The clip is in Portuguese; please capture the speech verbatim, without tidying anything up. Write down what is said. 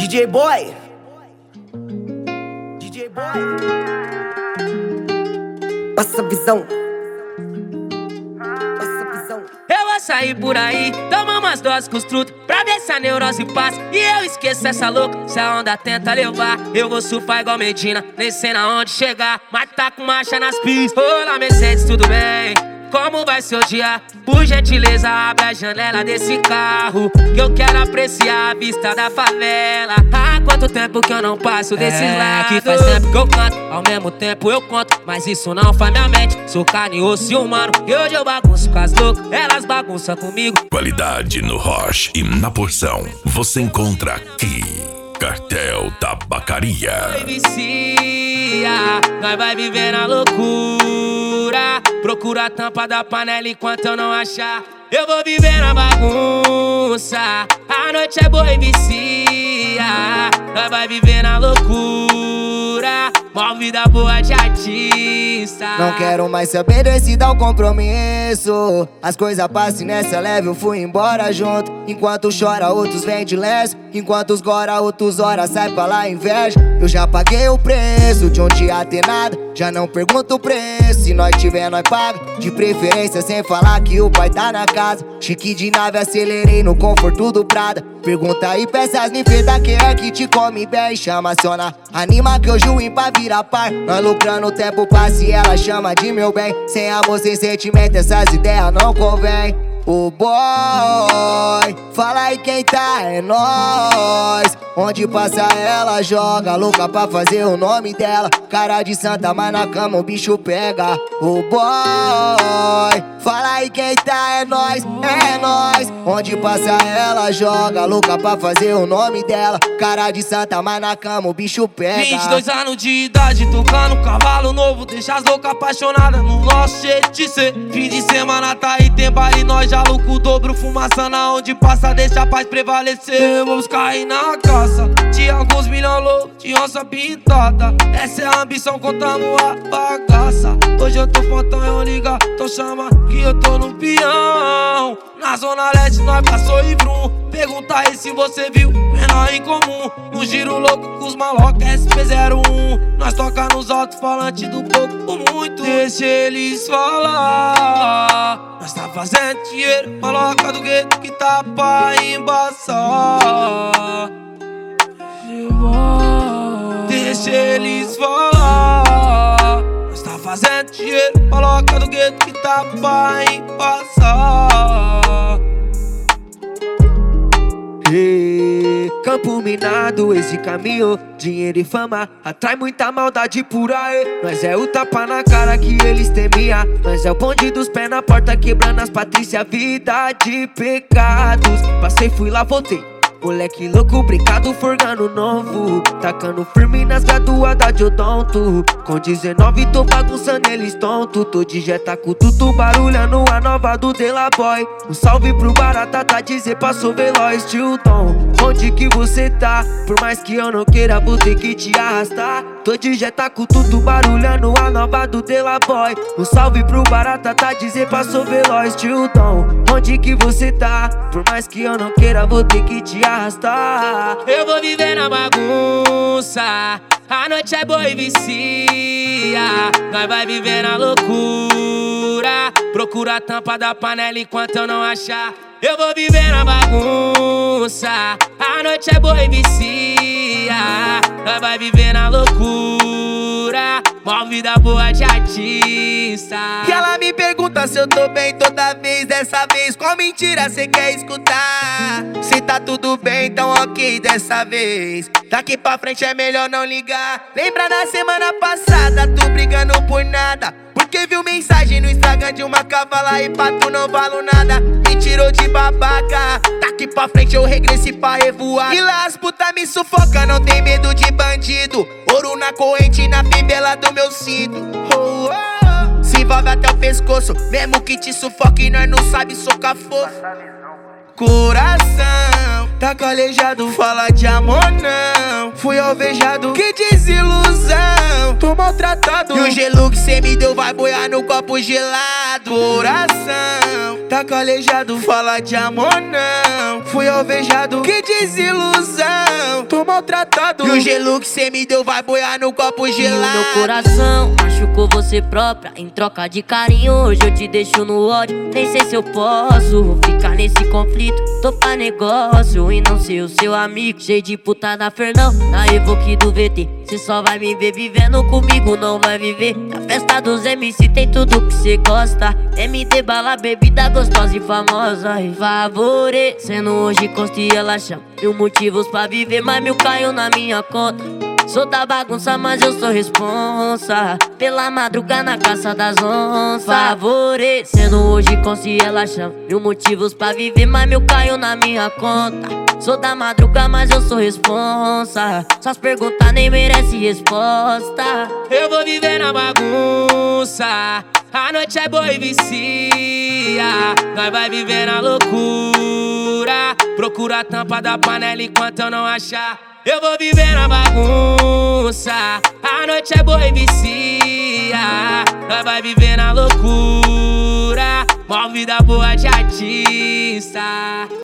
J Boy, D J Boy, passa a visão, passa a visão. Eu vou sair por aí, tomar umas doses com os trutos, pra ver se a neurose passa e eu esqueço essa louca. Se a onda tenta levar, eu vou surfar igual Medina, nem sei na onde chegar, mas tá com marcha nas pistas. Olá Mercedes, tudo bem? Como vai seu dia? Por gentileza, abre a janela desse carro, que eu quero apreciar a vista da favela. Há quanto tempo que eu não passo desses é, lados? Que faz tempo que eu canto, ao mesmo tempo eu conto, mas isso não faz minha mente. Sou carne, osso e humano, e hoje eu bagunço com as loucas, elas bagunçam comigo. Qualidade no Roche e na porção você encontra aqui. Cartel Tabacaria. Nós vicia, nós vai viver na loucura. Procura a tampa da panela enquanto eu não achar. Eu vou viver na bagunça. A noite é boa e vicia. Nós vai viver na loucura. Mó vida boa de artista. Não quero mais saber desse tal compromisso. As coisas passam nessa leve, eu fui embora junto. Enquanto chora, outros vêm de lenço. Enquanto os gora, outros horas sai pra lá inveja. Eu já paguei o preço de um dia ter nada. Já não pergunto o preço, se nós tiver nós paga. De preferência sem falar que o pai tá na casa. Chique de nave, acelerei no conforto do Prada. Pergunta aí, peças me feta, quem é que te come bem? Chama aciona, anima que hoje o ímpar vira par. Nós lucrando o tempo passa e ela chama de meu bem. Sem amor, sem sentimento, essas ideias não convém. O boy, fala aí quem tá, é nós. Onde passa ela joga, louca pra fazer o nome dela. Cara de santa, mas na cama o bicho pega. O boy, fala aí quem tá, é nós, é nós. Onde passa ela joga, louca pra fazer o nome dela. Cara de santa, mas na cama o bicho pega. vinte e dois anos de idade, tocando cavalo novo. Deixa as loucas apaixonadas no nosso jeito de ser. Fim de semana tá aí, tem baile, nós já louco o dobro. Fumaça na onde passa, deixa a paz prevalecer. Vamos cair na caça de alguns milhões loucos, de onça pintada. Essa é a ambição, contamos a bagaça. Hoje eu tô fontão, eu liga, então chama que eu tô no peão. Na zona leste nós passou e vrum. Pergunta aí se você viu, menor em comum. No giro louco com os malocas S P zero um. Nós toca nos alto-falantes do pouco por muito. Deixa eles falar. Nós tá fazendo dinheiro, maloca do gueto que tá pra embaçar. Deixa eles falar. Nós tá fazendo dinheiro, maloca do gueto que tá pra embaçar. Hey, campo minado, esse caminho, dinheiro e fama atrai muita maldade por aí. Nós é o tapa na cara que eles temia. Nós é o bonde dos pés na porta, quebrando as patrícias, vida de pecados. Passei, fui lá, voltei. Moleque louco, brincado, forgando novo. Tacando firme nas graduadas de odonto. Com dezenove tô bagunçando eles tonto. Tô de jeta com tudo barulhando a nova do De La Boy. Um salve pro Barata, tá dizer passou veloz, Tilton. Onde que você tá? Por mais que eu não queira, vou ter que te arrastar. Tô de jeta com tudo barulhando a nova do De La Boy. Um salve pro Barata, tá dizer passou veloz, Tilton. Onde que você tá? Por mais que eu não queira, vou ter que te arrastar. Eu vou viver na bagunça. A noite é boa e vicia. Nós vai viver na loucura. Procura a tampa da panela enquanto eu não achar. Eu vou viver na bagunça. A noite é boa e vicia. Nós vai viver na loucura. Mó vida boa de artista. E ela me pergunta se eu tô bem toda vez. Dessa vez, qual mentira cê quer escutar? Se tá tudo bem, então ok dessa vez. Daqui pra frente é melhor não ligar. Lembra na semana passada, tu brigando por nada. Porque viu mensagem no Instagram de uma cavala e pra tu não valo nada. Me tirou de babaca. Daqui pra frente eu regressei pra revoar. E lá as puta me sufoca, não tem medo de bandido. Ouro na corrente, na fivela do meu cinto. Oh, oh. Se envolve até o pescoço, mesmo que te sufoque, nós não sabe socar fogo. Coração tá calejado, fala de amor não. Fui alvejado, que desilusão. Tô maltratado, tratado. E o gelo que cê me deu vai boiar no copo gelado. Coração tá calejado, fala de amor não. Fui alvejado, que desilusão, tô maltratado. E o gelo que cê me deu vai boiar no copo gelado. E o meu coração machucou você própria em troca de carinho. Hoje eu te deixo no ódio, nem sei se eu posso ficar nesse conflito. Tô pra negócio e não ser o seu amigo. Cheio de puta na Fernão, na Evoque do V T. Cê só vai me ver vivendo comigo, não vai viver. A festa dos M C tem tudo que cê gosta. M D, bala, bebida gostosa e famosa. E favorecendo hoje Costa e ela chama mil motivos pra viver, mas mil caiu na minha conta. Sou da bagunça, mas eu sou responsa. Pela madruga na caça das onças. Favorecendo hoje Costa e ela chama mil motivos pra viver, mas mil caiu na minha conta. Sou da madruga, mas eu sou responsa. Suas perguntas nem merecem resposta. Eu vou viver na bagunça, a noite é boa e vicia. Nós vai viver na loucura, procura a tampa da panela enquanto eu não achar. Eu vou viver na bagunça, a noite é boa e vicia. Nós vai viver na loucura, mó vida boa de artista.